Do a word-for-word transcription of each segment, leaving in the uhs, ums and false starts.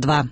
два.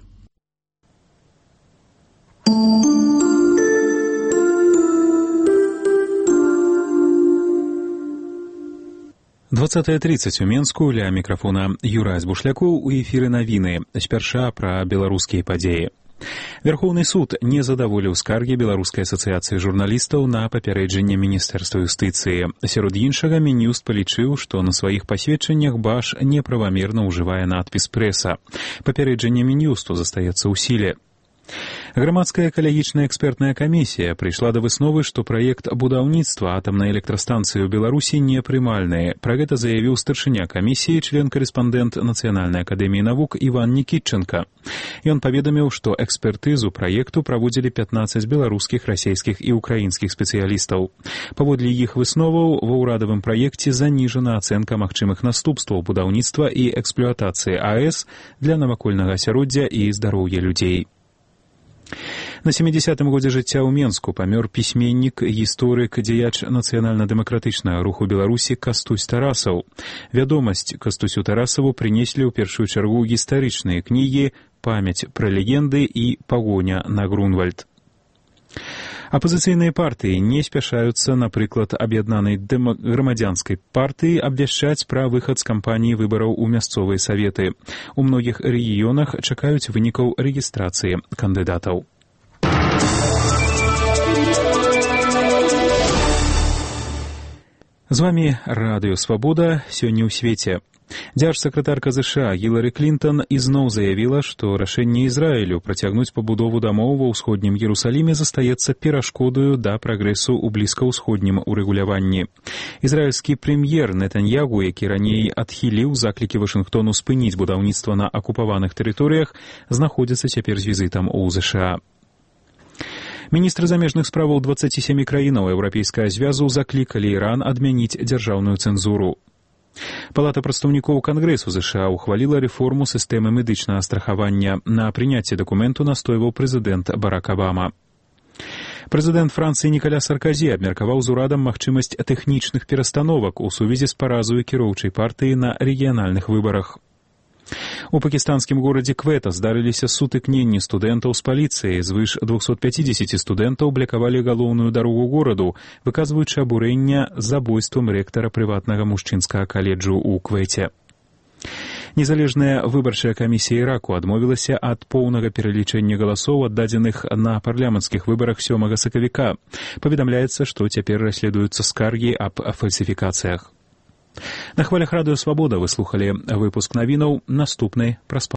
двадцатая тридцать у Менску, ля мікрафона Юрай Збушлякоў, у эфіры навіны, спярша пра беларускія падзеі. Верховны суд не задаволіў скаргі Беларускай асацыяцыі журналістаў на папярэджанне Міністэрства юстыцыі. Сярод іншага, Мін'юст палічыў, што на сваіх пасведчаннях Баш неправамерна ўжывае надпіс «Прэса». Папярэджанне Мін'юсту застаецца ў сіле. Грамадская экалагічная экспертная камісія прыйшла да высновы, што праект будаўніцтва атамнай электрастанцыі ў Беларусі непрымальны. Пра гэта заявіў старшыня камісіі, член-карэспандэнт Нацыянальнай акадэміі навук Іван Нікітченка. Ён паведаміў, што экспертызу праекту праводзілі пятнаццаць беларускіх, расейскіх і ўкраінскіх спецыялістаў. Паводле іх высноваў, ва ўрадавым праекце заніжана ацэнка магчымых наступстваў будаўніцтва і эксплуатацыі АЭС для навакольнага асяроддзя і здароўя людзей. На сямідзесятым годзе жыцця ў Менску памёр пісьменнік, гісторык, дзеяч нацыянальна-дэмакратычнага руху Беларусі Кастусь Тарасаў. Вядомасць Кастусю Тарасаву прынеслі ў першую чаргу гістарычныя кнігі «Памяць пра легенды» і «Пагоня на Грунвальд». Апазіцыйныя партыі не спяшаюцца, напрыклад, аб'яднанай грамадзянскай партыі абвяшчаць пра выхад з кампаніі выбараў у мясцовыя саветы. У многіх рэгіёнах чакаюць вынікаў рэгістрацыі кандыдатаў. З вамі Радыё Свабода, сёння ў свеце. Дзяржсакратарка ЗША Гілары Клінтон ізноў заявіла, што рашэнне Ізраілю працягнуць пабудову дамоў ва ўсходнім Ерусаліме застаецца перашкодаю да прагрэсу ў блізкаўсходнім урэгуляванні. Ізраільскі прэм'ер Нетаньягу, які раней адхіліў заклікі Вашынгтону спыніць будаўніцтва на акупаваных тэрыторыях, знаходзіцца цяпер з візітам у ЗША. Міністры замежных справаў дваццаці сямі краінаў Еўрапейскага звязу заклікалі Іран адмяніць дзяржаўную цэнзуру. Палата прадстаўнікоў Кангрэсу ЗША ухваліла рэформу сістэмы медычнага страхавання. На прыняцці дакументу настойваў прэзідэнт Барак Абама. Прэзідэнт Францыі Нікаля Сарказі абмеркаваў з урадам магчымасць тэхнічных перастановак у сувязі з паразаю кіроўчай партыі на рэгіянальных выбарах. У пакістанскім горадзе Квета здарыліся сутыкненні студэнтаў з паліцыяй. Звыш двухсот пяцідзесяці студэнтаў блакавалі галоўную дарогу гораду, выказваючы абурэнне забойствам рэктара прыватнага мужчынскага каледжу ў Квеце. Незалежная выбарчая камісія Іраку адмовілася ад поўнага пералічэння галасоў, аддадзеных на парламенцкіх выбарах сёмага сакавіка. Паведамляецца, што цяпер расследуюцца скаргі аб фальсіфікацыях. На хвалях Радыё Свабода вы слухалі выпуск навінаў, наступны праз